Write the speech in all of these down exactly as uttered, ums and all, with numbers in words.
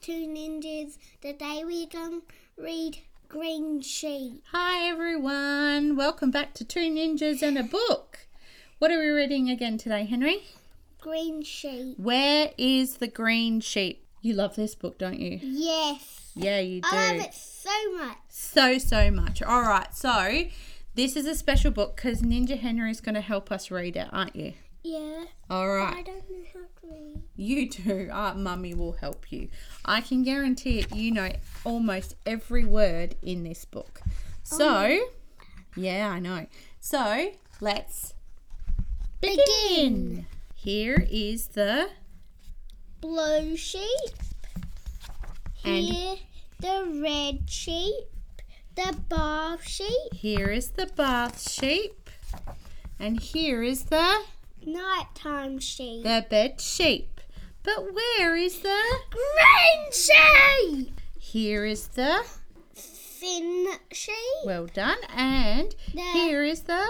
Two Ninjas. Today we're going to read Green Sheep. Hi everyone, welcome back to Two Ninjas and a Book. What are we reading again today, Henry? Green Sheep. Where is the green sheep? You love this book, don't you? Yes. Yeah, you do. I love it so much. So, so much. All right, so this is a special book because Ninja Henry is going to help us read it, aren't you? Yeah. All right. I don't know how to read. You do. Uh, Mummy will help you. I can guarantee it. You know almost every word in this book. So, Oh. yeah, I know. So, let's Begin. begin. Here is the Blue sheep. And- Here the red sheep. The bath sheep. here is the bath sheep, and here is the Nighttime sheep. the bed sheep. But where is the Green sheep. here is the Thin sheep. well done, and The here is the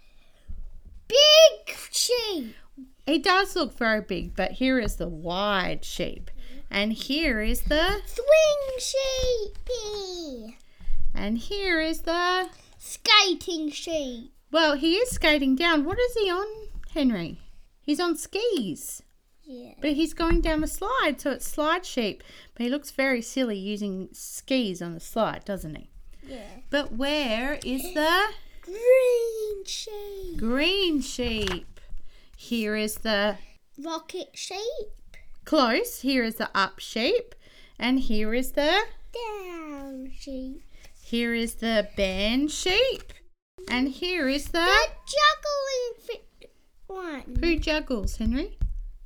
big sheep. he does look very big, but here is the wide sheep, and here is the Swing sheep. and here is the Skating sheep. well, he is skating down. What is he on, Henry? He's on skis. Yeah. But he's going down the slide, so it's slide sheep. But he looks very silly using skis on the slide, doesn't he? Yeah. But where is the Green sheep. green sheep? Here is the Rocket sheep. close. Here is the up sheep. And here is the Down sheep. here is the band sheep. And here is the The juggling fit one. who juggles, Henry?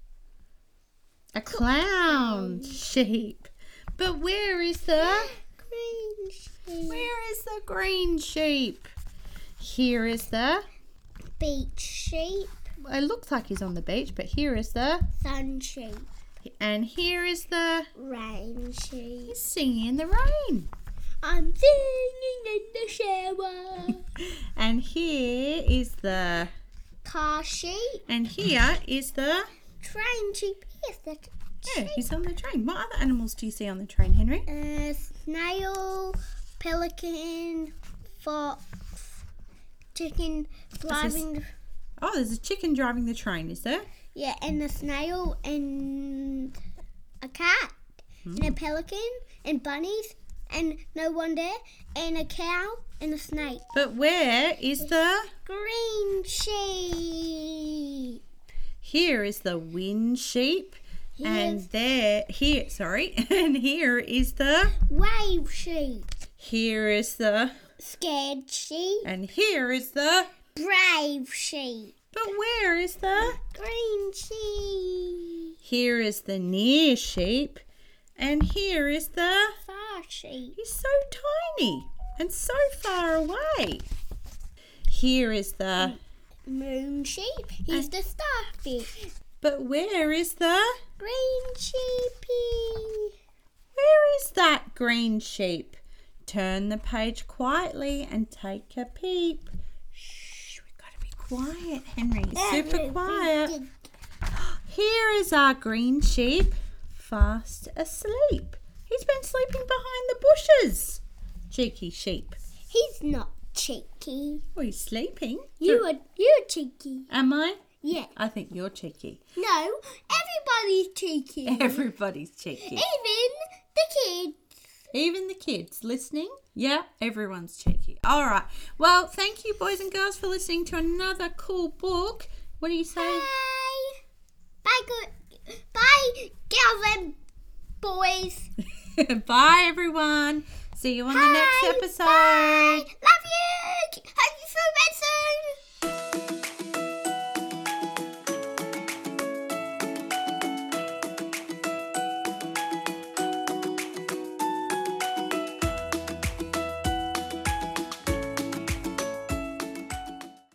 A clown sheep. But where is the Green sheep. where is the green sheep? Here is the Beach sheep. it looks like he's on the beach, but here is the Sun sheep. and here is the Rain sheep. he's singing in the rain. I'm singing in the shower. And here is the Car sheep. and here is the Train sheep. Yes, the yeah, he's on the train. What other animals do you see on the train, Henry? Uh, snail, pelican, fox, chicken driving. Oh, there's a chicken driving the train, is there? Yeah, and a snail and a cat and a pelican and bunnies and no one there and a cow and a snake. But where is the Green sheep. here is the wind sheep. And Here's there here sorry, and here is the wave sheep. here is the Scared sheep. and here is the Brave sheep. but where is the Green sheep. here is the near sheep, and here is the Far sheep. he's so tiny and so far away. Here is the Moon sheep. He's the starfish. but where is the Green sheepy. where is that green sheep? Turn the page quietly and take a peep. Shh, we've got to be quiet, Henry. Super quiet. Here is our green sheep, fast asleep. He's been sleeping behind the bushes. Cheeky sheep. He's not cheeky. Oh, he's sleeping. You are you're cheeky. Am I? Yeah. I think you're cheeky. No, everybody's cheeky. Everybody's cheeky. Even the kids. Even the kids listening. Yeah, everyone's cheeky. All right. Well, thank you, boys and girls, for listening to another cool book. What do you say? Bye. Bye, good. Bye, girls and boys. Bye, everyone. See you on the next Bye. episode. Bye.